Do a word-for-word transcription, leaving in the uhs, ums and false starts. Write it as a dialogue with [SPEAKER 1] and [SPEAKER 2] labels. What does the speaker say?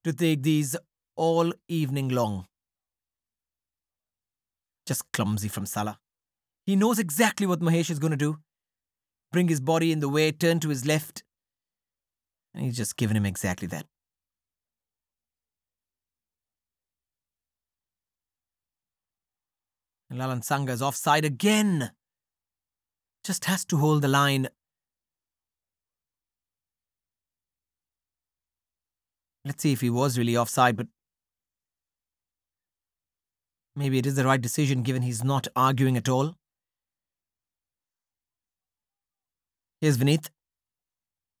[SPEAKER 1] to take these all evening long. Just clumsy from Salah. He knows exactly what Mahesh is going to do. Bring his body in the way, turn to his left. And he's just given him exactly that. And Lalan Sanga is offside again. Just has to hold the line. Let's see if he was really offside, but maybe it is the right decision given he's not arguing at all. Here's Vineeth.